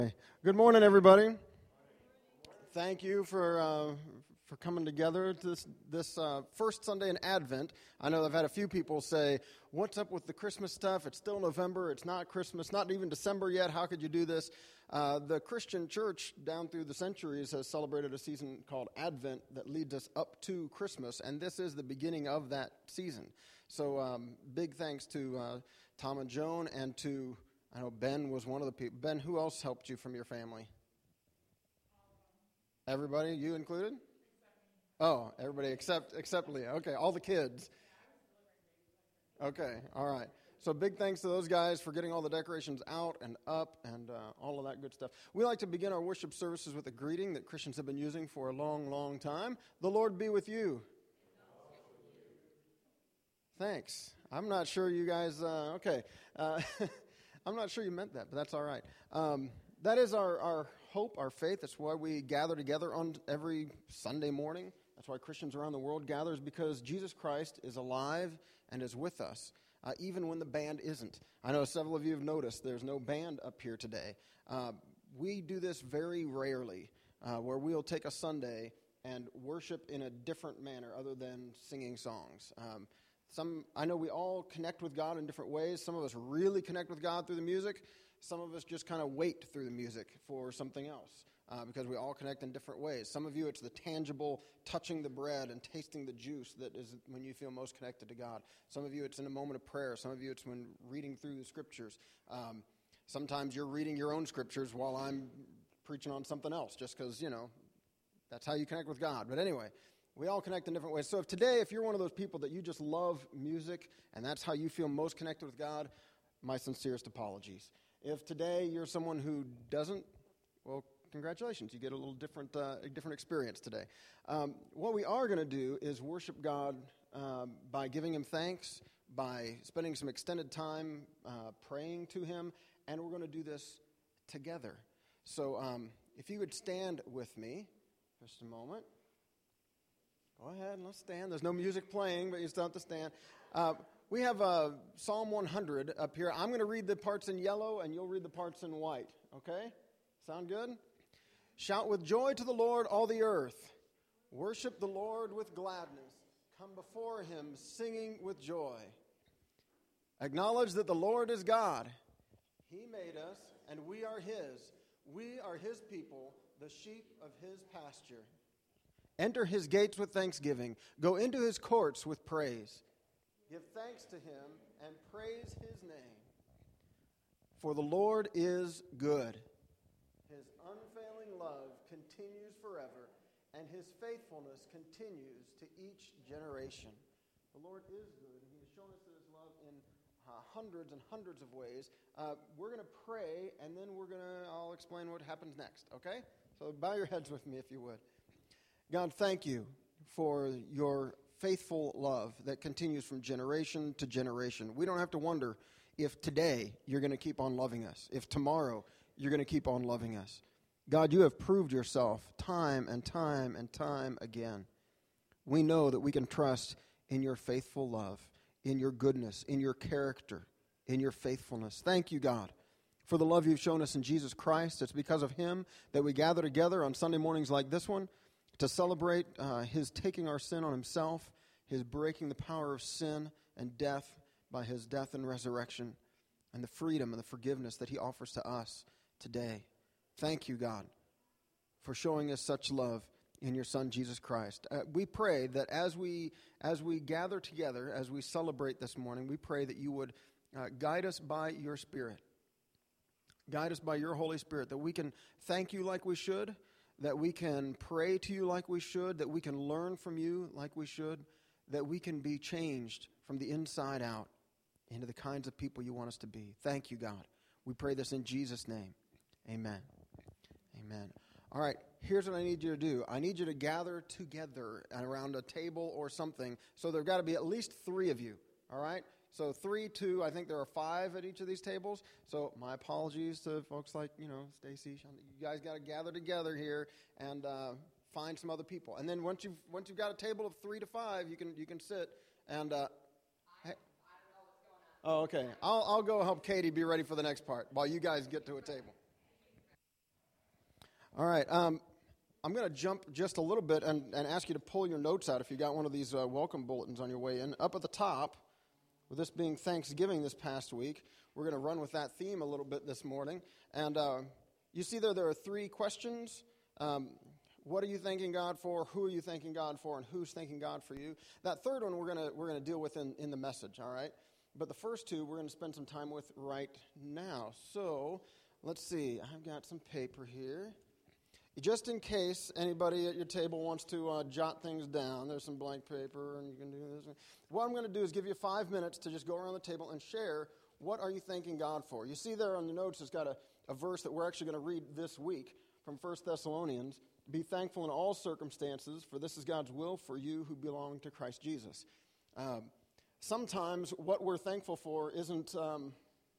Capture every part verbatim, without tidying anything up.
Good morning, everybody. Thank you for uh, for coming together this this uh, first Sunday in Advent. I know I've had a few people say, "What's up with the Christmas stuff? It's still November. It's not Christmas. Not even December yet. How could you do this?" Uh, the Christian church down through the centuries has celebrated a season called Advent that leads us up to Christmas, and this is the beginning of that season. So, um, big thanks to uh, Tom and Joan, and to I know Ben was one of the people. Ben, who else helped you from your family? Everybody, you included? Oh, everybody except except Leah. Okay, all the kids. Okay, all right. So big thanks to those guys for getting all the decorations out and up and uh, all of that good stuff. We like to begin our worship services with a greeting that Christians have been using for a long, long time. The Lord be with you. Thanks. I'm not sure you guys, uh, okay. Uh, I'm not sure you meant that, but that's all right. Um, that is our, our hope, our faith. That's why we gather together on every Sunday morning. That's why Christians around the world gather, is because Jesus Christ is alive and is with us, uh, even when the band isn't. I know several of you have noticed there's no band up here today. Uh, we do this very rarely, uh, where we'll take a Sunday and worship in a different manner other than singing songs. Um, Some, I know we all connect with God in different ways. Some of us really connect with God through the music. Some of us just kind of wait through the music for something else, uh, because we all connect in different ways. Some of you, it's the tangible touching the bread and tasting the juice that is when you feel most connected to God. Some of you, it's in a moment of prayer. Some of you, it's when reading through the scriptures. Um, sometimes you're reading your own scriptures while I'm preaching on something else, just because, you know, that's how you connect with God. But anyway, we all connect in different ways. So if today, if you're one of those people that you just love music and that's how you feel most connected with God, my sincerest apologies. If today you're someone who doesn't, well, congratulations. You get a little different uh, a different experience today. Um, what we are going to do is worship God um, by giving Him thanks, by spending some extended time uh, praying to Him, and we're going to do this together. So um, if you would stand with me just a moment. Go ahead and let's stand. There's no music playing, but you still have to stand. Uh, we have uh, Psalm one hundred up here. I'm going to read the parts in yellow, and you'll read the parts in white. Okay? Sound good? Shout with joy to the Lord, all the earth. Worship the Lord with gladness. Come before Him singing with joy. Acknowledge that the Lord is God. He made us, and we are His. We are His people, the sheep of His pasture. Enter His gates with thanksgiving. Go into His courts with praise. Give thanks to Him and praise His name. For the Lord is good. His unfailing love continues forever, and His faithfulness continues to each generation. The Lord is good, and He has shown us His love in uh, hundreds and hundreds of ways. Uh, we're going to pray, and then we're going to, I'll explain what happens next, okay? So bow your heads with me if you would. God, thank you for your faithful love that continues from generation to generation. We don't have to wonder if today you're going to keep on loving us, if tomorrow you're going to keep on loving us. God, you have proved yourself time and time and time again. We know that we can trust in your faithful love, in your goodness, in your character, in your faithfulness. Thank you, God, for the love you've shown us in Jesus Christ. It's because of Him that we gather together on Sunday mornings like this one, to celebrate uh, His taking our sin on Himself, His breaking the power of sin and death by His death and resurrection, and the freedom and the forgiveness that He offers to us today. Thank you, God, for showing us such love in your Son, Jesus Christ. Uh, we pray that as we as we gather together, as we celebrate this morning, we pray that you would uh, guide us by your Spirit. Guide us by your Holy Spirit, that we can thank you like we should, that we can pray to you like we should, that we can learn from you like we should, that we can be changed from the inside out into the kinds of people you want us to be. Thank you, God. We pray this in Jesus' name. Amen. Amen. All right, here's what I need you to do. I need you to gather together around a table or something. So there have got to be at least three of you, all right? So three, two, I think there are five at each of these tables. So my apologies to folks like, you know, Stacy. You guys got to gather together here and uh, find some other people. And then once you've once you've got a table of three to five, you can you can sit and. Uh, I, hey. I don't know what's going on. Oh, okay. I'll I'll go help Katie be ready for the next part while you guys get to a table. All right. Um, I'm going to jump just a little bit and, and ask you to pull your notes out if you got one of these uh, welcome bulletins on your way in. Up at the top, with this being Thanksgiving this past week, we're going to run with that theme a little bit this morning. And uh, you see there, there are three questions. Um, what are you thanking God for? Who are you thanking God for? And who's thanking God for you? That third one we're going to we're going to deal with in, in the message, all right? But the first two we're going to spend some time with right now. So let's see. I've got some paper here. Just in case anybody at your table wants to uh, jot things down, there's some blank paper, and you can do this. What I'm going to do is give you five minutes to just go around the table and share what are you thanking God for. You see there on the notes, it's got a, a verse that we're actually going to read this week from First Thessalonians. Be thankful in all circumstances, for this is God's will for you who belong to Christ Jesus. Um, sometimes what we're thankful for isn't... Um,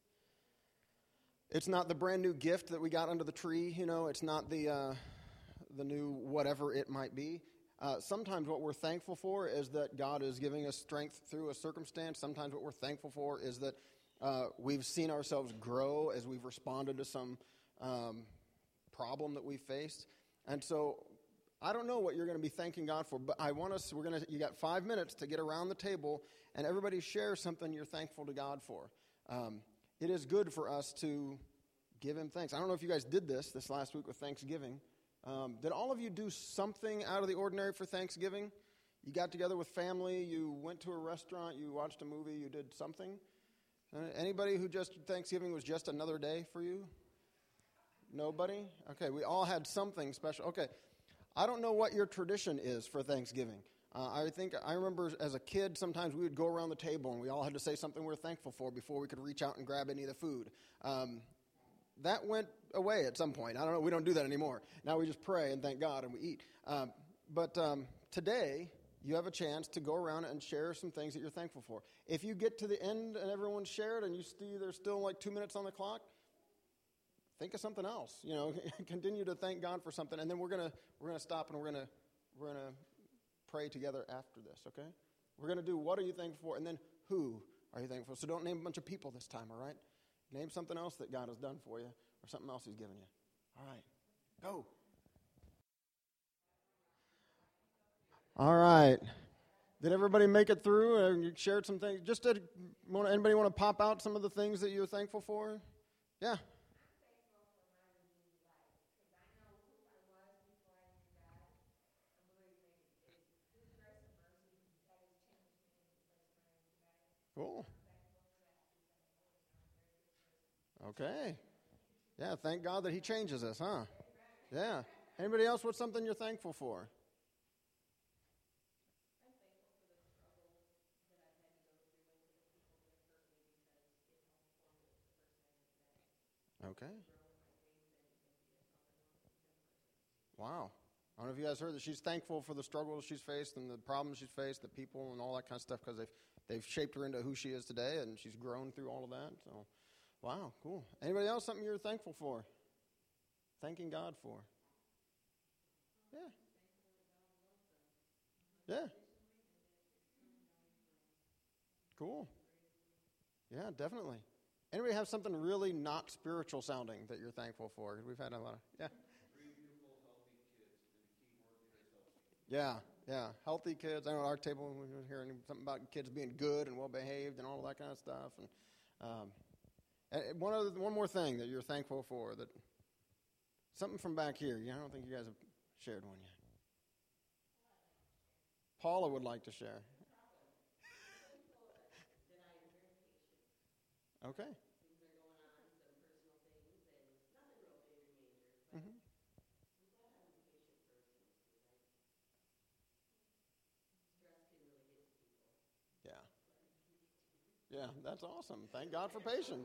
It's not the brand new gift that we got under the tree, you know. It's not the uh, the new whatever it might be. Uh, sometimes what we're thankful for is that God is giving us strength through a circumstance. Sometimes what we're thankful for is that uh, we've seen ourselves grow as we've responded to some um, problem that we faced. And so I don't know what you're going to be thanking God for, but I want us, we're going to, you got five minutes to get around the table and everybody share something you're thankful to God for. Um, It is good for us to give him thanks. I don't know if you guys did this this last week with Thanksgiving. Um, did all of you do something out of the ordinary for Thanksgiving? You got together with family, you went to a restaurant, you watched a movie, you did something? Uh, anybody who just Thanksgiving was just another day for you? Nobody? Okay, we all had something special. Okay, I don't know what your tradition is for Thanksgiving. Uh, I think I remember as a kid, sometimes we would go around the table and we all had to say something we were thankful for before we could reach out and grab any of the food. Um, that went away at some point. I don't know. We don't do that anymore. Now we just pray and thank God and we eat. Um, but um, today, you have a chance to go around and share some things that you're thankful for. If you get to the end and everyone's shared and you see there's still like two minutes on the clock, think of something else. You know, continue to thank God for something, and then we're gonna we're gonna stop and we're gonna we're gonna. pray together after this, okay? We're going to do what are you thankful for, and then who are you thankful for. So don't name a bunch of people this time, all right? Name something else that God has done for you or something else he's given you. All right, go. All right. Did everybody make it through and you shared some things? Just did, anybody want to pop out some of the things that you're thankful for? Yeah. Cool. Okay. Yeah, thank God that he changes us, huh? Yeah. Anybody else with something you're thankful for? Okay. Wow. I don't know if you guys heard that she's thankful for the struggles she's faced and the problems she's faced, the people and all that kind of stuff, because they've they've shaped her into who she is today, and she's grown through all of that. So, wow, cool. Anybody else something you're thankful for? Thanking God for? Yeah. Yeah. Cool. Yeah, definitely. Anybody have something really not spiritual sounding that you're thankful for? We've had a lot of, yeah. Yeah, yeah. Healthy kids. I know at our table we were hearing something about kids being good and well behaved and all of that kind of stuff. And um, and one other, one more thing that you're thankful for, that something from back here. Yeah, I don't think you guys have shared one yet. Paula would like to share. Okay. Mm-hmm. Yeah. Yeah, that's awesome. Thank God for patience.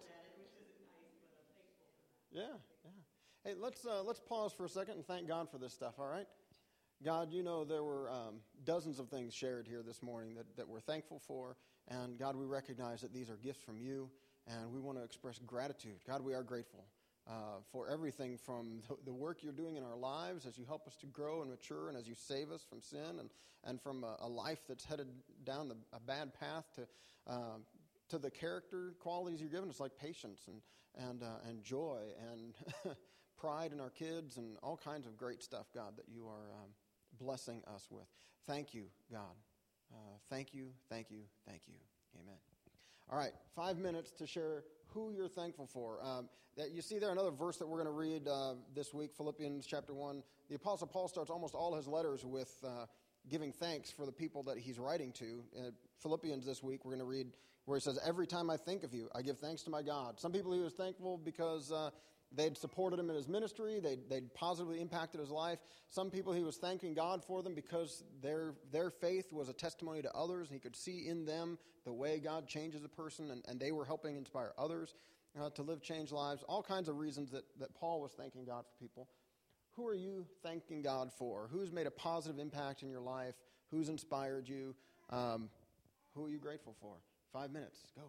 Yeah, yeah. Hey, let's uh, let's pause for a second and thank God for this stuff, all right? God, you know there were um, dozens of things shared here this morning that, that we're thankful for, and God, we recognize that these are gifts from you, and we want to express gratitude. God, we are grateful uh, for everything from the, the work you're doing in our lives as you help us to grow and mature, and as you save us from sin and, and from a, a life that's headed down the, a bad path to uh, to the character qualities you're giving us, like patience and and uh, and joy and pride in our kids and all kinds of great stuff, God, that you are um, blessing us with. Thank you, God. Uh, thank you, thank you, thank you. Amen. All right, five minutes to share who you're thankful for. Um, that you see there another verse that we're going to read uh, this week, Philippians chapter one. The Apostle Paul starts almost all his letters with uh, giving thanks for the people that he's writing to. Uh, Philippians this week, we're going to read where he says, every time I think of you, I give thanks to my God. Some people he was thankful because uh, they'd supported him in his ministry. They'd, they'd positively impacted his life. Some people he was thanking God for them because their their faith was a testimony to others, and he could see in them the way God changes a person, and, and they were helping inspire others uh, to live changed lives. All kinds of reasons that, that Paul was thanking God for people. Who are you thanking God for? Who's made a positive impact in your life? Who's inspired you? Um, who are you grateful for? Five minutes. Go.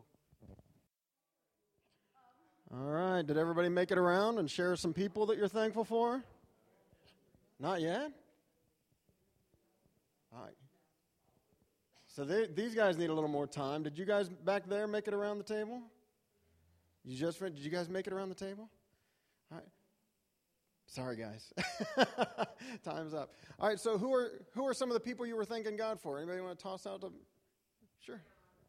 All right. Did everybody make it around and share some people that you're thankful for? Not yet? All right. So they, these guys need a little more time. Did you guys back there make it around the table? You just did you guys make it around the table? All right. Sorry, guys. Time's up. All right. So who are who are some of the people you were thanking God for? Anybody want to toss out the? Sure.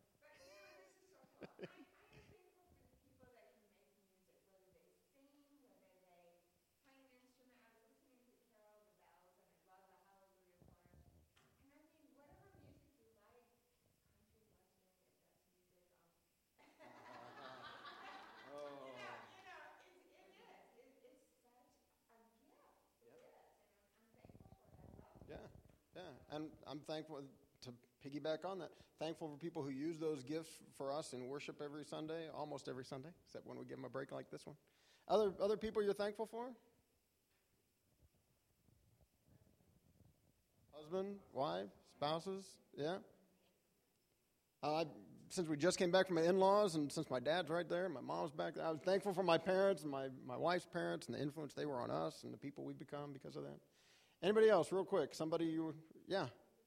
Yeah, yeah. And I'm thankful to piggyback on that. Thankful for people who use those gifts for us in worship every Sunday, almost every Sunday, except when we give them a break like this one. Other other people you're thankful for? Husband, wife, spouses, yeah. Uh, since we just came back from my in-laws, and since my dad's right there, my mom's back there, I was thankful for my parents and my, my wife's parents and the influence they were on us and the people we've become because of that. Anybody else, real quick? Somebody you, yeah.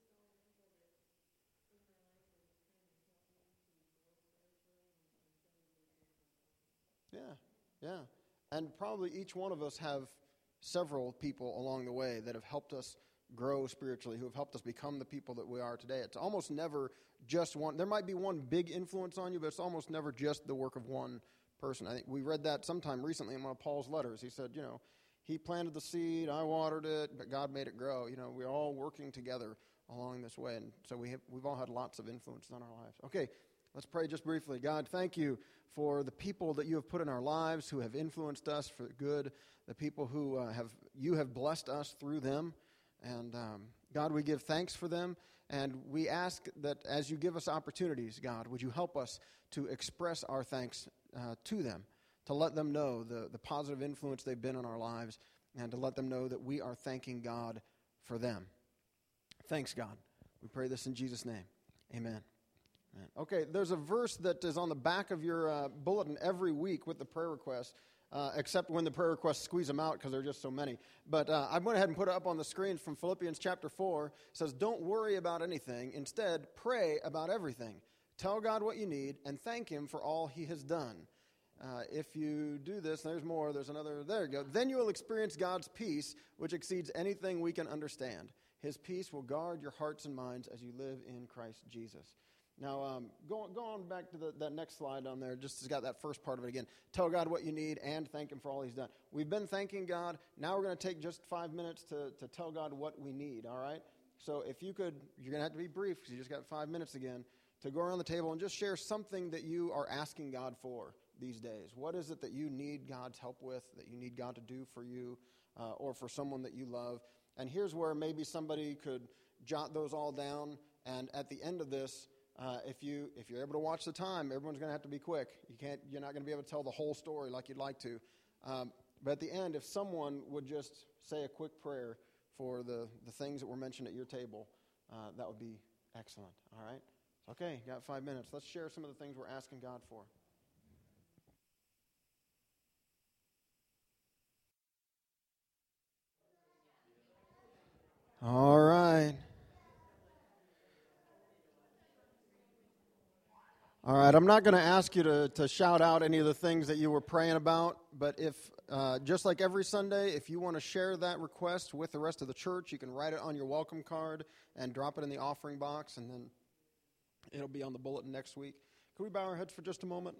Yeah, yeah. And probably each one of us have several people along the way that have helped us grow spiritually, who have helped us become the people that we are today. It's almost never just one. There might be one big influence on you, but it's almost never just the work of one person. I think we read that sometime recently in one of Paul's letters. He said, you know, he planted the seed, I watered it, but God made it grow. You know, we're all working together along this way. And so we have, we've all had lots of influence on our lives. Okay, let's pray just briefly. God, thank you for the people that you have put in our lives who have influenced us for good, the people who uh, have you have blessed us through them. And um, God, we give thanks for them. And we ask that as you give us opportunities, God, would you help us to express our thanks uh, to them, to let them know the, the positive influence they've been on our lives, and to let them know that we are thanking God for them. Thanks, God. We pray this in Jesus' name. Amen. Amen. Okay, there's a verse that is on the back of your uh, bulletin every week with the prayer requests, uh, except when the prayer requests squeeze them out because there are just so many. But uh, I went ahead and put it up on the screen from Philippians chapter four. It says, don't worry about anything. Instead, pray about everything. Tell God what you need and thank Him for all He has done. Uh, if you do this, there's more, there's another, there you go. Then you will experience God's peace, which exceeds anything we can understand. His peace will guard your hearts and minds as you live in Christ Jesus. Now, um, go, go on back to the, that next slide on there. Just has got that first part of it again. Tell God what you need and thank Him for all He's done. We've been thanking God. Now we're going to take just five minutes to, to tell God what we need, all right? So if you could, you're going to have to be brief because you just got five minutes again, to go around the table and just share something that you are asking God for these days. What is it that you need God's help with, that you need God to do for you uh, or for someone that you love? And here's where maybe somebody could jot those all down, and at the end of this, Uh, if you if you're able to watch the time, everyone's going to have to be quick. You can't. You're not going to be able to tell the whole story like you'd like to. Um, but at the end, if someone would just say a quick prayer for the the things that were mentioned at your table, uh, that would be excellent. All right. Okay. Got five minutes. Let's share some of the things we're asking God for. All right. All right, I'm not going to ask you to, to shout out any of the things that you were praying about, but if, uh, just like every Sunday, if you want to share that request with the rest of the church, you can write it on your welcome card and drop it in the offering box, and then it'll be on the bulletin next week. Can we bow our heads for just a moment?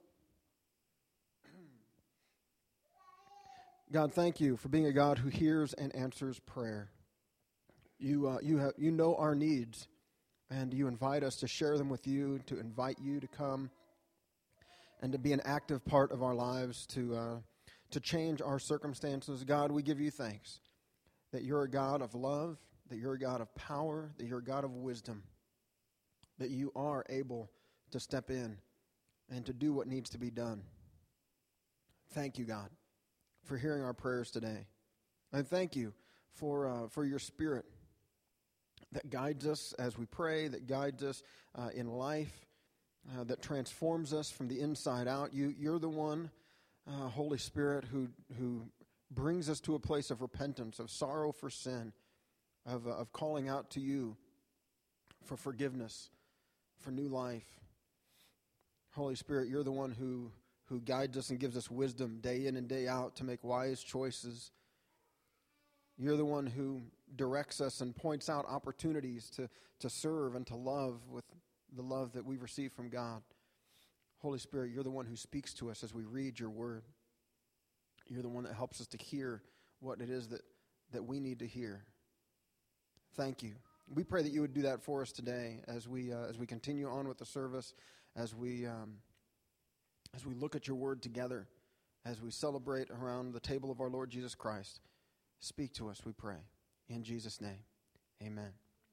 God, thank you for being a God who hears and answers prayer. You, uh, you, have, you know our needs. And you invite us to share them with you, to invite you to come and to be an active part of our lives, to uh, to change our circumstances. God, we give you thanks that you're a God of love, that you're a God of power, that you're a God of wisdom, that you are able to step in and to do what needs to be done. Thank you, God, for hearing our prayers today. And thank you for uh, for your Spirit that guides us as we pray, that guides us uh, in life, uh, that transforms us from the inside out. You, you're the one, uh, Holy Spirit, who who brings us to a place of repentance, of sorrow for sin, of, uh, of calling out to you for forgiveness, for new life. Holy Spirit, you're the one who, who guides us and gives us wisdom day in and day out to make wise choices. You're the one who directs us and points out opportunities to, to serve and to love with the love that we've received from God. Holy Spirit, you're the one who speaks to us as we read your word. You're the one that helps us to hear what it is that, that we need to hear. Thank you. We pray that you would do that for us today as we uh, as we continue on with the service, as we um, as we look at your word together, as we celebrate around the table of our Lord Jesus Christ. Speak to us, we pray. In Jesus' name, amen.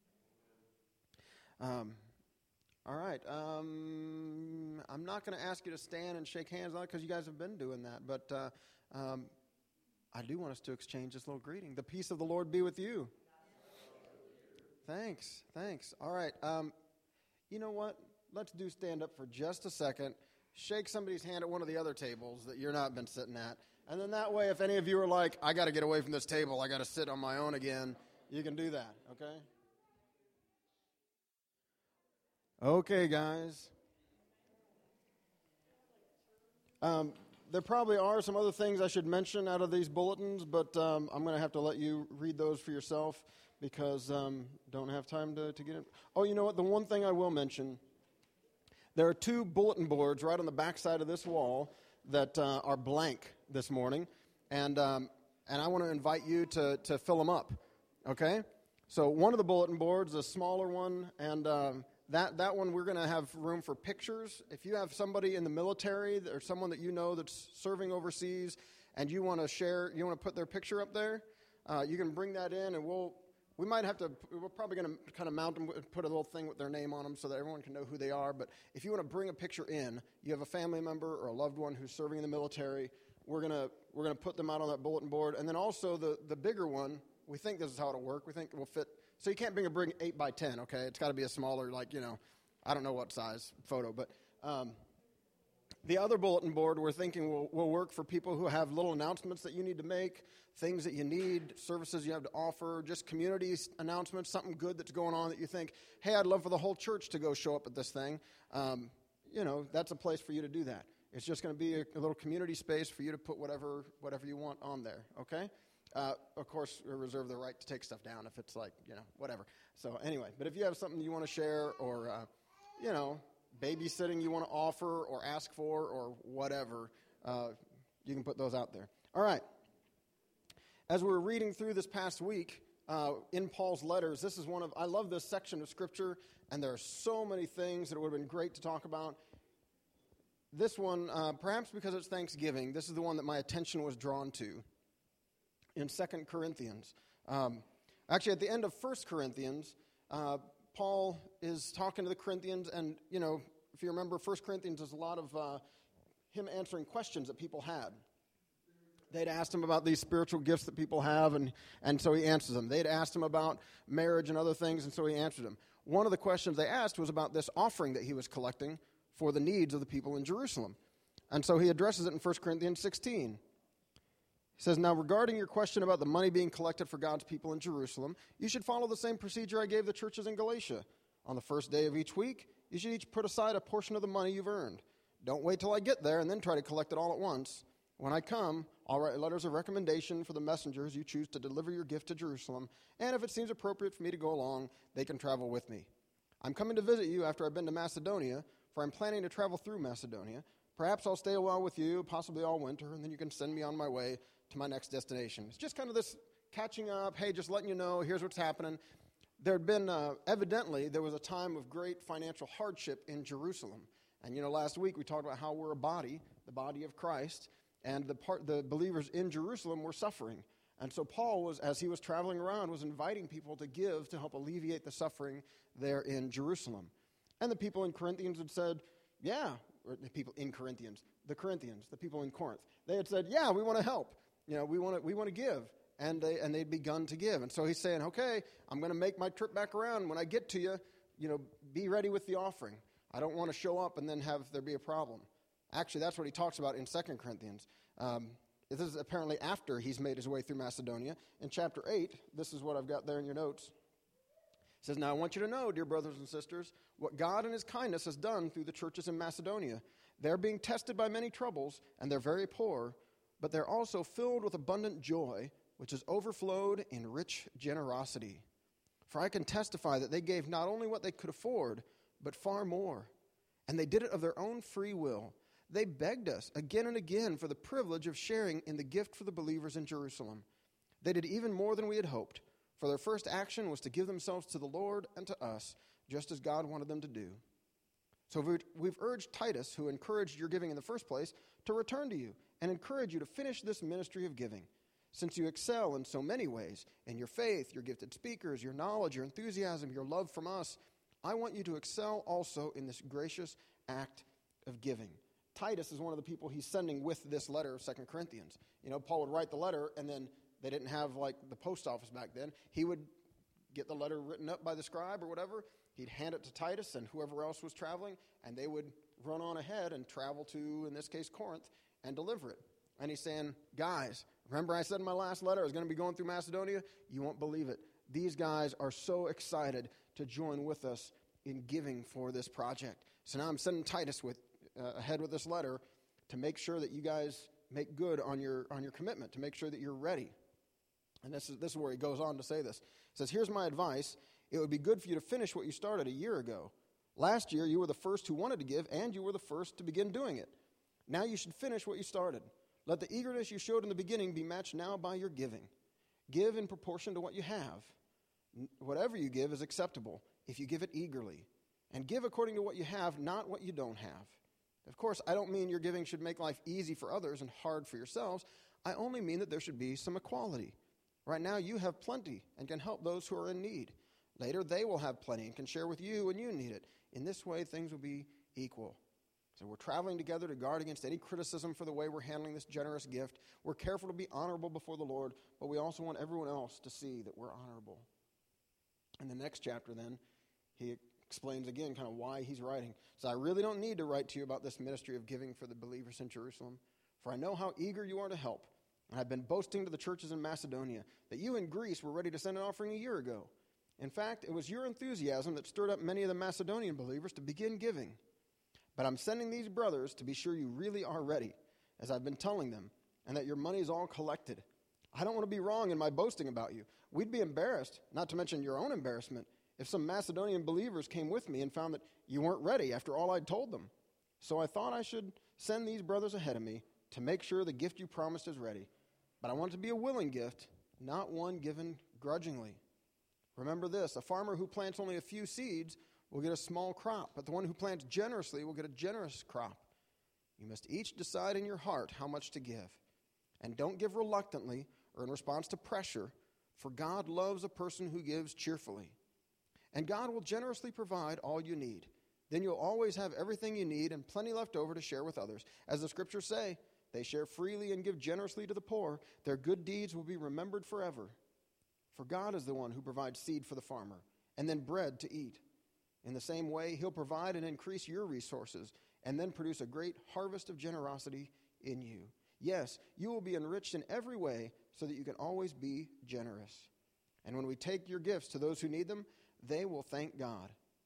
Um, all right. Um, I'm not going to ask you to stand and shake hands on it because you guys have been doing that. But uh, um, I do want us to exchange this little greeting. The peace of the Lord be with you. Thanks. Thanks. All right. Um, you know what? Let's do stand up for just a second. Shake somebody's hand at one of the other tables that you're not been sitting at. And then that way, if any of you are like, I got to get away from this table, I got to sit on my own again, you can do that, okay? Okay, guys. Um, there probably are some other things I should mention out of these bulletins, but um, I'm going to have to let you read those for yourself because um, don't have time to, to get in. Oh, you know what? The one thing I will mention, there are two bulletin boards right on the back side of this wall that uh, are blank this morning, and um, and I want to invite you to to fill them up, okay? So one of the bulletin boards, a smaller one, and um, that that one we're going to have room for pictures. If you have somebody in the military or someone that you know that's serving overseas, and you want to share, you want to put their picture up there, uh, you can bring that in, and we'll we might have to. We're probably going to kind of mount them, put a little thing with their name on them so that everyone can know who they are. But if you want to bring a picture in, you have a family member or a loved one who's serving in the military. We're gonna we're gonna put them out on that bulletin board, and then also the the bigger one. We think this is how it'll work. We think it will fit. So you can't bring a bring eight by ten. Okay, it's got to be a smaller, like you know, I don't know what size photo, but. Um, The other bulletin board we're thinking will, will work for people who have little announcements that you need to make, things that you need, services you have to offer, just community announcements, something good that's going on that you think, hey, I'd love for the whole church to go show up at this thing. Um, you know, that's a place for you to do that. It's just going to be a, a little community space for you to put whatever whatever you want on there, okay? Uh, of course, we reserve the right to take stuff down if it's like, you know, whatever. So anyway, but if you have something you want to share or, uh, you know, babysitting you want to offer or ask for or whatever, uh, you can put those out there. All right. As we were reading through this past week uh, in Paul's letters, this is one of, I love this section of Scripture, and there are so many things that it would have been great to talk about. This one, uh, perhaps because it's Thanksgiving, this is the one that my attention was drawn to in Second Corinthians. Um, actually, at the end of First Corinthians, uh, Paul is talking to the Corinthians, and, you know, if you remember, First Corinthians is a lot of uh, him answering questions that people had. They'd asked him about these spiritual gifts that people have, and, and so he answers them. They'd asked him about marriage and other things, and so he answered them. One of the questions they asked was about this offering that he was collecting for the needs of the people in Jerusalem. And so he addresses it in First Corinthians sixteen. He says, now regarding your question about the money being collected for God's people in Jerusalem, you should follow the same procedure I gave the churches in Galatia. On the first day of each week, You should each put aside a portion of the money you've earned. Don't wait till I get there and then try to collect it all at once. When I come, I'll write letters of recommendation for the messengers you choose to deliver your gift to Jerusalem, and if it seems appropriate for me to go along, they can travel with me. I'm coming to visit you after I've been to Macedonia, for I'm planning to travel through Macedonia. Perhaps I'll stay a while with you, possibly all winter, and then you can send me on my way to my next destination. It's just kind of this catching up, hey, just letting you know, here's what's happening. There had been, uh, evidently, there was a time of great financial hardship in Jerusalem. And, you know, last week we talked about how we're a body, the body of Christ, and the part, the believers in Jerusalem were suffering. And so Paul was, as he was traveling around, was inviting people to give to help alleviate the suffering there in Jerusalem. And the people in Corinthians had said, yeah, or the people in Corinthians, the Corinthians, the people in Corinth, they had said, yeah, we want to help. You know, we want to we want to give. And they and they'd begun to give. And so he's saying, okay, I'm going to make my trip back around. When I get to you, you know, be ready with the offering. I don't want to show up and then have there be a problem. Actually, that's what he talks about in Second Corinthians. Um, this is apparently after he's made his way through Macedonia. In chapter eight, this is what I've got there in your notes. It says, now I want you to know, dear brothers and sisters, what God in his kindness has done through the churches in Macedonia. They're being tested by many troubles, and they're very poor, but they're also filled with abundant joy, which has overflowed in rich generosity. For I can testify that they gave not only what they could afford, but far more. And they did it of their own free will. They begged us again and again for the privilege of sharing in the gift for the believers in Jerusalem. They did even more than we had hoped, for their first action was to give themselves to the Lord and to us, just as God wanted them to do. So we've urged Titus, who encouraged your giving in the first place, to return to you and encourage you to finish this ministry of giving. Since you excel in so many ways, in your faith, your gifted speakers, your knowledge, your enthusiasm, your love from us, I want you to excel also in this gracious act of giving. Titus is one of the people he's sending with this letter of Second Corinthians. You know, Paul would write the letter, and then they didn't have, like, the post office back then. He would get the letter written up by the scribe or whatever. He'd hand it to Titus and whoever else was traveling, and they would run on ahead and travel to, in this case, Corinth, and deliver it. And he's saying, guys, remember I said in my last letter I was going to be going through Macedonia? You won't believe it. These guys are so excited to join with us in giving for this project. So now I'm sending Titus with uh, ahead with this letter to make sure that you guys make good on your on your commitment, to make sure that you're ready. And this is this is where he goes on to say this. He says, here's my advice. It would be good for you to finish what you started a year ago. Last year, you were the first who wanted to give, and you were the first to begin doing it. Now you should finish what you started. Let the eagerness you showed in the beginning be matched now by your giving. Give in proportion to what you have. Whatever you give is acceptable if you give it eagerly. And give according to what you have, not what you don't have. Of course, I don't mean your giving should make life easy for others and hard for yourselves. I only mean that there should be some equality. Right now you have plenty and can help those who are in need. Later they will have plenty and can share with you when you need it. In this way, things will be equal. So we're traveling together to guard against any criticism for the way we're handling this generous gift. We're careful to be honorable before the Lord, but we also want everyone else to see that we're honorable. In the next chapter, then, he explains again kind of why he's writing. So I really don't need to write to you about this ministry of giving for the believers in Jerusalem, for I know how eager you are to help. And I've been boasting to the churches in Macedonia that you in Greece were ready to send an offering a year ago. In fact, it was your enthusiasm that stirred up many of the Macedonian believers to begin giving. But I'm sending these brothers to be sure you really are ready, as I've been telling them, and that your money is all collected. I don't want to be wrong in my boasting about you. We'd be embarrassed, not to mention your own embarrassment, if some Macedonian believers came with me and found that you weren't ready after all I'd told them. So I thought I should send these brothers ahead of me to make sure the gift you promised is ready. But I want it to be a willing gift, not one given grudgingly. Remember this, a farmer who plants only a few seeds will get a small crop, but the one who plants generously will get a generous crop. You must each decide in your heart how much to give. And don't give reluctantly or in response to pressure, for God loves a person who gives cheerfully. And God will generously provide all you need. Then you'll always have everything you need and plenty left over to share with others. As the scriptures say, they share freely and give generously to the poor. Their good deeds will be remembered forever. For God is the one who provides seed for the farmer and then bread to eat. In the same way, he'll provide and increase your resources and then produce a great harvest of generosity in you. Yes, you will be enriched in every way so that you can always be generous. And when we take your gifts to those who need them, they will thank God.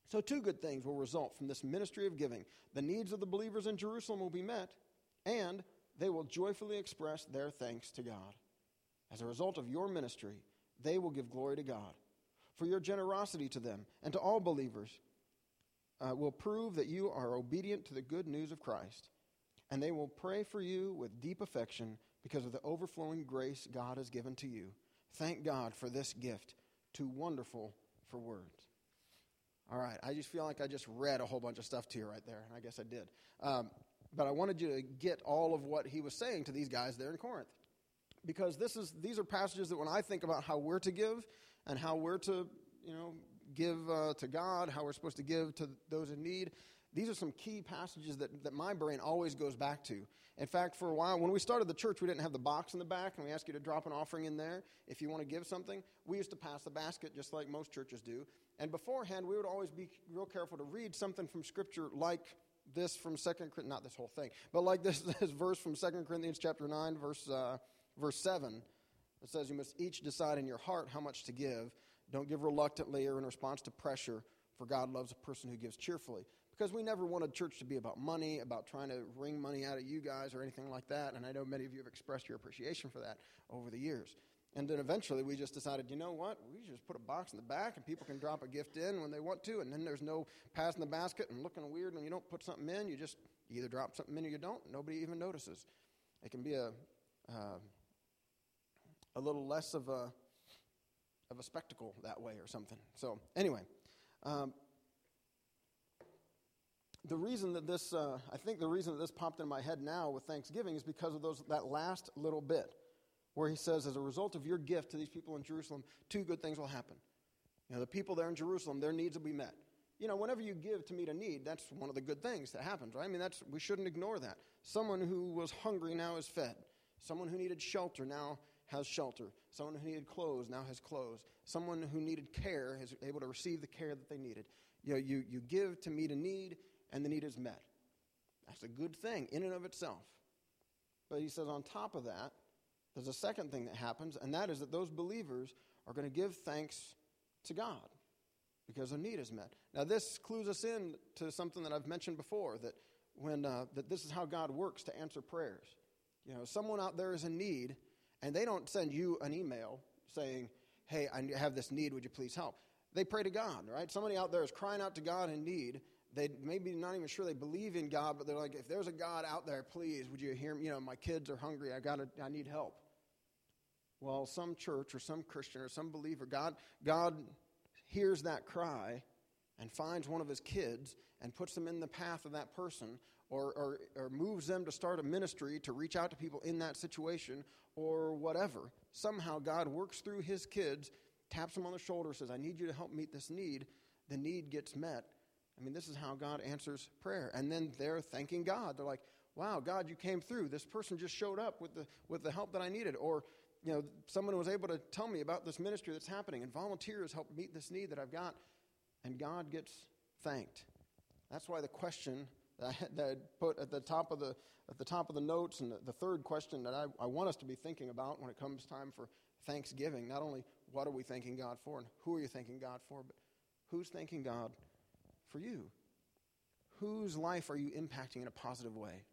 So two good things will result from this ministry of giving. The needs of the believers in Jerusalem will be met, and they will joyfully express their thanks to God. As a result of your ministry, they will give glory to God. For your generosity to them and to all believers uh, will prove that you are obedient to the good news of Christ, and they will pray for you with deep affection because of the overflowing grace God has given to you. Thank God for this gift, too wonderful for words. All right, I just feel like I just read a whole bunch of stuff to you right there, and I guess I did. Um, but I wanted you to get all of what he was saying to these guys there in Corinth. Because this is these are passages that when I think about how we're to give and how we're to, you know, give uh, to God, how we're supposed to give to those in need, these are some key passages that, that my brain always goes back to. In fact, for a while, when we started the church, we didn't have the box in the back, and we asked you to drop an offering in there if you want to give something. We used to pass the basket just like most churches do. And beforehand, we would always be real careful to read something from Scripture like this from Second Corinthians, not this whole thing, but like this, this verse from Second Corinthians chapter nine, verse, uh, verse seven. It says, you must each decide in your heart how much to give. Don't give reluctantly or in response to pressure, for God loves a person who gives cheerfully. Because we never wanted church to be about money, about trying to wring money out of you guys or anything like that. And I know many of you have expressed your appreciation for that over the years. And then eventually we just decided, you know what? We should just put a box in the back and people can drop a gift in when they want to. And then there's no passing the basket and looking weird when you don't put something in. You just either drop something in or you don't. Nobody even notices. It can be a uh, a little less of a of a spectacle that way or something. So anyway, um, the reason that this, uh, I think the reason that this popped in my head now with Thanksgiving is because of those that last little bit where he says, as a result of your gift to these people in Jerusalem, two good things will happen. You know, the people there in Jerusalem, their needs will be met. You know, whenever you give to meet a need, that's one of the good things that happens, right? I mean, that's we shouldn't ignore that. Someone who was hungry now is fed. Someone who needed shelter now has shelter. Someone who needed clothes now has clothes. Someone who needed care is able to receive the care that they needed. You know, you, you give to meet a need, and the need is met. That's a good thing in and of itself. But he says on top of that, there's a second thing that happens, and that is that those believers are going to give thanks to God because their need is met. Now, this clues us in to something that I've mentioned before, that when uh, that this is how God works to answer prayers. You know, someone out there is in need, and they don't send you an email saying, hey, I have this need, would you please help? They pray to God, right? Somebody out there is crying out to God in need. They maybe not even sure they believe in God, but they're like, if there's a God out there, please, would you hear me? You know, my kids are hungry. I gotta, I need help. Well, some church or some Christian or some believer, God, God hears that cry and finds one of his kids and puts them in the path of that person, or, or, or moves them to start a ministry to reach out to people in that situation or whatever. Somehow God works through his kids, taps them on the shoulder, says, I need you to help meet this need. The need gets met. I mean, this is how God answers prayer. And then they're thanking God. They're like, wow, God, you came through. This person just showed up with the with the help that I needed. Or, you know, someone was able to tell me about this ministry that's happening, and volunteers helped meet this need that I've got. And God gets thanked. That's why the question that I, that I put at the top of the at the top of the notes, and the, the third question that I, I want us to be thinking about when it comes time for Thanksgiving, not only what are we thanking God for and who are you thanking God for, but who's thanking God for you? Whose life are you impacting in a positive way?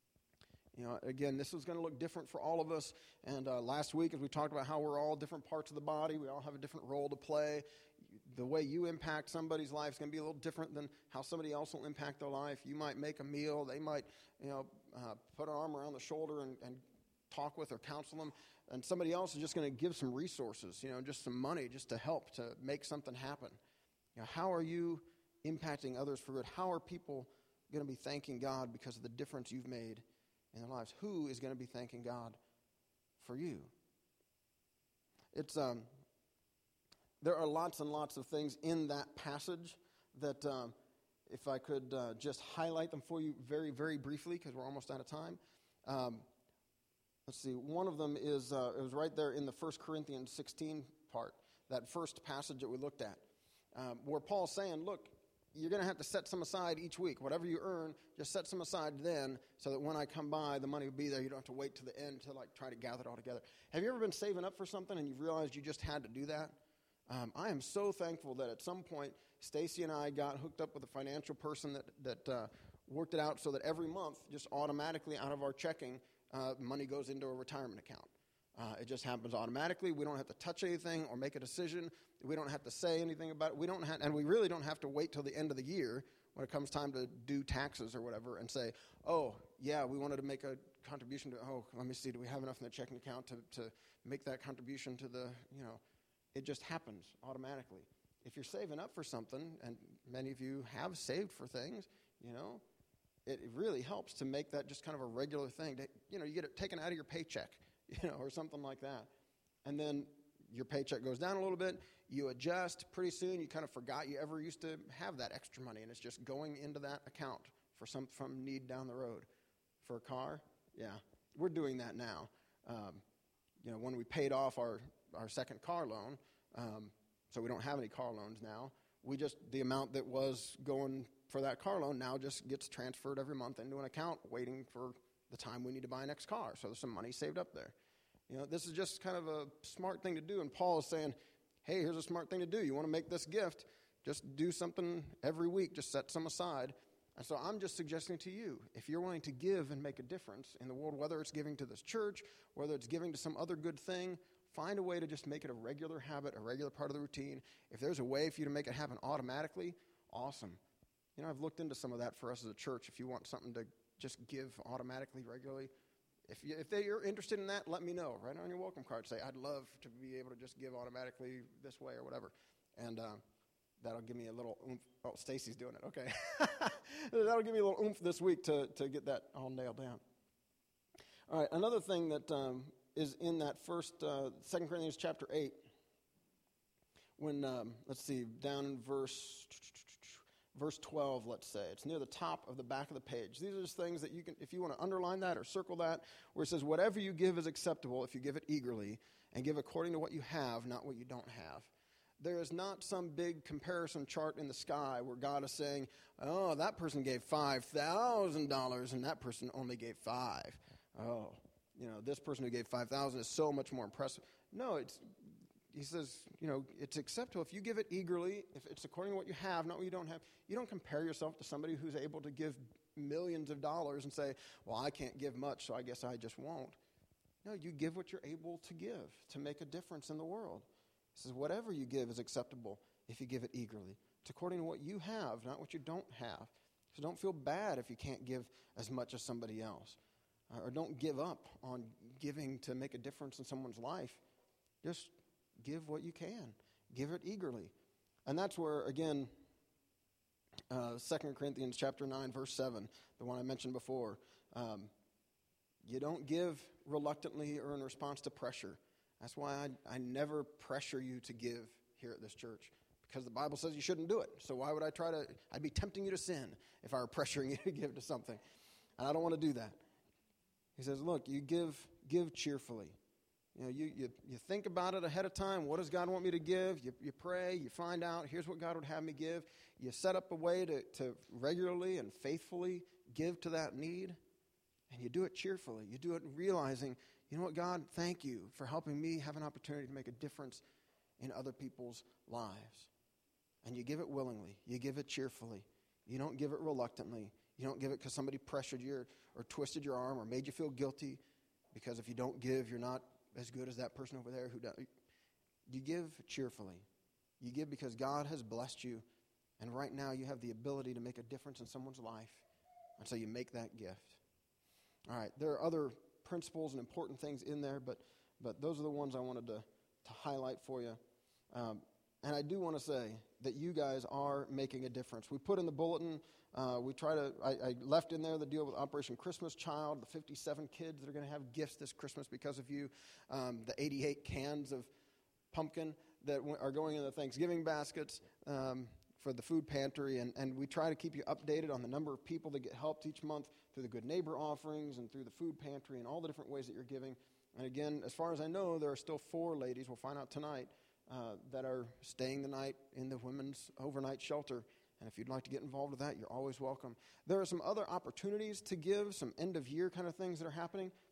You know, again, this is going to look different for all of us. And uh, last week, as we talked about how we're all different parts of the body, we all have a different role to play. The way you impact somebody's life is going to be a little different than how somebody else will impact their life. You might make a meal. They might, you know, uh, put an arm around the shoulder and, and talk with or counsel them. And somebody else is just going to give some resources, you know, just some money just to help to make something happen. You know, how are you impacting others for good? How are people going to be thanking God because of the difference you've made in their lives? Who is going to be thanking God for you? It's um, there are lots and lots of things in that passage that um, if I could uh, just highlight them for you very, very briefly, because we're almost out of time. Um, let's see. One of them is uh, it was right there in the First Corinthians sixteen part, that first passage that we looked at, um, where Paul's saying, look, you're going to have to set some aside each week. Whatever you earn, just set some aside then so that when I come by, the money will be there. You don't have to wait to the end to like try to gather it all together. Have you ever been saving up for something and you've realized you just had to do that? Um, I am so thankful that at some point, Stacy and I got hooked up with a financial person that, that uh, worked it out so that every month, just automatically out of our checking, uh, money goes into a retirement account. Uh, it just happens automatically. We don't have to touch anything or make a decision. We don't have to say anything about it. We don't have, and we really don't have to wait till the end of the year when it comes time to do taxes or whatever and say, oh, yeah, we wanted to make a contribution to, oh, let me see, do we have enough in the checking account to, to make that contribution to the, you know, it just happens automatically. If you're saving up for something, and many of you have saved for things, you know, it, it really helps to make that just kind of a regular thing. To, you know, you get it taken out of your paycheck, you know, or something like that. And then your paycheck goes down a little bit, you adjust, pretty soon you kind of forgot you ever used to have that extra money, and it's just going into that account for some from need down the road. For a car, yeah, we're doing that now. Um, you know, when we paid off our, our second car loan, um, so we don't have any car loans now, we just, the amount that was going for that car loan now just gets transferred every month into an account waiting for the time we need to buy a next car. So there's some money saved up there. You know, this is just kind of a smart thing to do. And Paul is saying, hey, here's a smart thing to do. You want to make this gift, just do something every week. Just set some aside. And so I'm just suggesting to you, if you're willing to give and make a difference in the world, whether it's giving to this church, whether it's giving to some other good thing, find a way to just make it a regular habit, a regular part of the routine. If there's a way for you to make it happen automatically, awesome. You know, I've looked into some of that for us as a church. If you want something to just give automatically, regularly, If, you, if they, you're interested in that, let me know. Write on your welcome card. Say, I'd love to be able to just give automatically this way or whatever. And uh, that'll give me a little oomph. Oh, Stacy's doing it. Okay. That'll give me a little oomph this week to, to get that all nailed down. All right, another thing that um, is in that first, uh, Second Corinthians chapter eight, when, um, let's see, down in verse... Verse twelve, let's say. It's near the top of the back of the page. These are just things that you can, if you want to underline that or circle that, where it says, whatever you give is acceptable if you give it eagerly, and give according to what you have, not what you don't have. There is not some big comparison chart in the sky where God is saying, oh, that person gave five thousand dollars, and that person only gave five. Oh, you know, this person who gave five thousand dollars is so much more impressive. No, it's... He says, you know, it's acceptable if you give it eagerly, if it's according to what you have, not what you don't have. You don't compare yourself to somebody who's able to give millions of dollars and say, well, I can't give much, so I guess I just won't. No, you give what you're able to give to make a difference in the world. He says, whatever you give is acceptable if you give it eagerly. It's according to what you have, not what you don't have. So don't feel bad if you can't give as much as somebody else. Uh, or don't give up on giving to make a difference in someone's life. Just give what you can. Give it eagerly. And that's where, again, uh, Second Corinthians chapter nine, verse seven, the one I mentioned before, um, you don't give reluctantly or in response to pressure. That's why I, I never pressure you to give here at this church, because the Bible says you shouldn't do it. So why would I try to, I'd be tempting you to sin if I were pressuring you to give to something. And I don't want to do that. He says, look, you give, give cheerfully. You know, you, you, you think about it ahead of time. What does God want me to give? You, you pray. You find out, here's what God would have me give. You set up a way to, to regularly and faithfully give to that need. And you do it cheerfully. You do it realizing, you know what, God, thank you for helping me have an opportunity to make a difference in other people's lives. And you give it willingly. You give it cheerfully. You don't give it reluctantly. You don't give it because somebody pressured you or, or twisted your arm or made you feel guilty. Because if you don't give, you're not as good as that person over there who does. You give cheerfully. You give because God has blessed you, and right now you have the ability to make a difference in someone's life, and so you make that gift. All right, there are other principles and important things in there, but but those are the ones I wanted to, to highlight for you. Um, and I do want to say that you guys are making a difference. We put in the bulletin, uh, we try to, I, I left in there the deal with Operation Christmas Child, the fifty-seven kids that are going to have gifts this Christmas because of you, um, the eighty-eight cans of pumpkin that w- are going in the Thanksgiving baskets um, for the food pantry, and, and we try to keep you updated on the number of people that get helped each month through the Good Neighbor offerings and through the food pantry and all the different ways that you're giving. And again, as far as I know, there are still four ladies, we'll find out tonight, Uh, that are staying the night in the women's overnight shelter. And if you'd like to get involved with that, you're always welcome. There are some other opportunities to give, some end-of-year kind of things that are happening.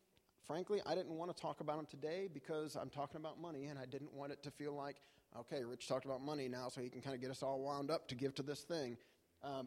frankly, I didn't want to talk about them today because I'm talking about money, and I didn't want it to feel like, okay, Rich talked about money now, so he can kind of get us all wound up to give to this thing. Um,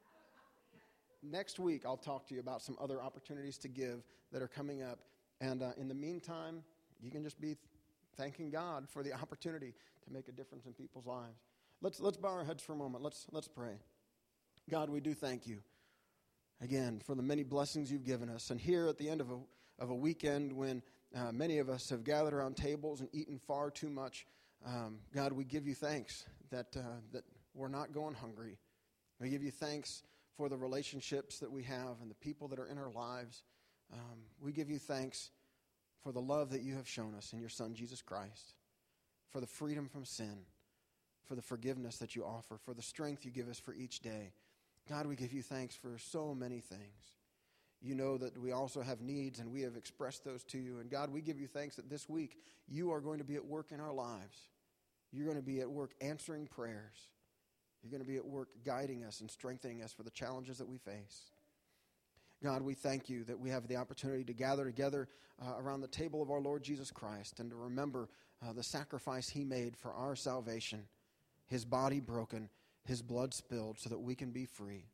next week, I'll talk to you about some other opportunities to give that are coming up. And uh, in the meantime, you can just be thanking God for the opportunity to make a difference in people's lives. Let's let's bow our heads for a moment. Let's let's pray. God, we do thank you again for the many blessings you've given us. And here at the end of a of a weekend when uh, many of us have gathered around tables and eaten far too much, um, God, we give you thanks that uh, that we're not going hungry. We give you thanks for the relationships that we have and the people that are in our lives. Um, we give you thanks for the love that you have shown us in your Son, Jesus Christ, for the freedom from sin, for the forgiveness that you offer, for the strength you give us for each day. God, we give you thanks for so many things. You know that we also have needs, and we have expressed those to you. And God, we give you thanks that this week you are going to be at work in our lives. You're going to be at work answering prayers. You're going to be at work guiding us and strengthening us for the challenges that we face. God, we thank you that we have the opportunity to gather together uh, around the table of our Lord Jesus Christ and to remember uh, the sacrifice he made for our salvation, his body broken, his blood spilled so that we can be free.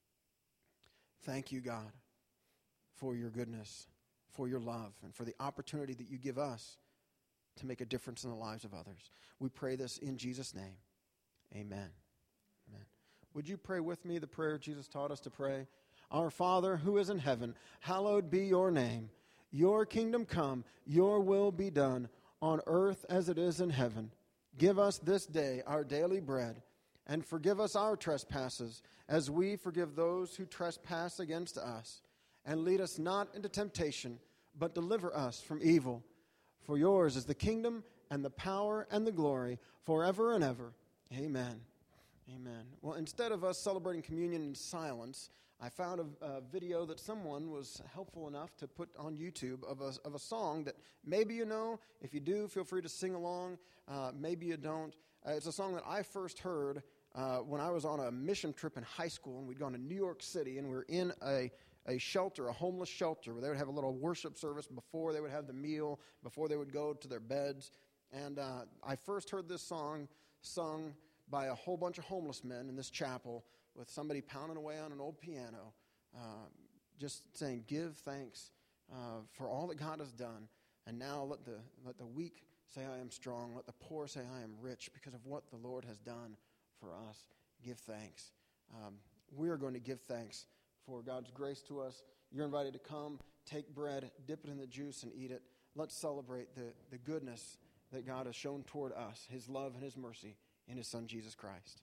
Thank you, God, for your goodness, for your love, and for the opportunity that you give us to make a difference in the lives of others. We pray this in Jesus' name. Amen. Amen. Would you pray with me the prayer Jesus taught us to pray? Our Father, who is in heaven, hallowed be your name. Your kingdom come, your will be done, on earth as it is in heaven. Give us this day our daily bread, and forgive us our trespasses, as we forgive those who trespass against us. And lead us not into temptation, but deliver us from evil. For yours is the kingdom, and the power, and the glory, forever and ever. Amen. Amen. Well, instead of us celebrating communion in silence, I found a, a video that someone was helpful enough to put on YouTube of a, of a song that maybe you know. If you do, feel free to sing along. Uh, maybe you don't. Uh, it's a song that I first heard uh, when I was on a mission trip in high school, and we'd gone to New York City, and we were in a, a shelter, a homeless shelter, where they would have a little worship service before they would have the meal, before they would go to their beds. And uh, I first heard this song sung by a whole bunch of homeless men in this chapel, with somebody pounding away on an old piano, uh, just saying, give thanks uh, for all that God has done. And now let the let the weak say, I am strong. Let the poor say, I am rich, because of what the Lord has done for us. Give thanks. Um, we are going to give thanks for God's grace to us. You're invited to come, take bread, dip it in the juice, and eat it. Let's celebrate the, the goodness that God has shown toward us, his love and his mercy in his Son, Jesus Christ.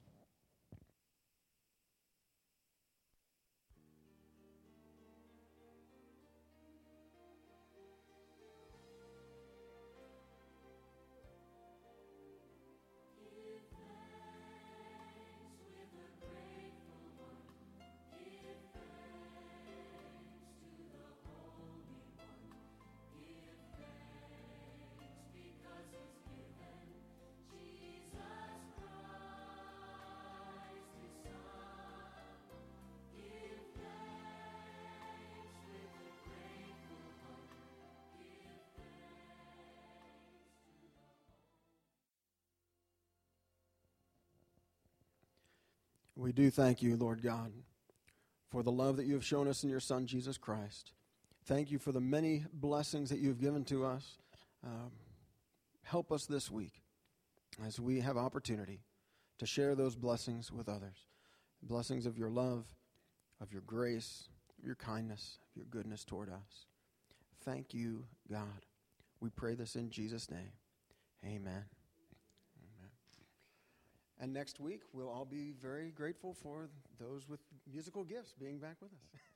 We do thank you, Lord God, for the love that you have shown us in your Son, Jesus Christ. Thank you for the many blessings that you have given to us. Um, help us this week as we have opportunity to share those blessings with others. Blessings of your love, of your grace, of your kindness, of your goodness toward us. Thank you, God. We pray this in Jesus' name. Amen. And next week, we'll all be very grateful for those with musical gifts being back with us.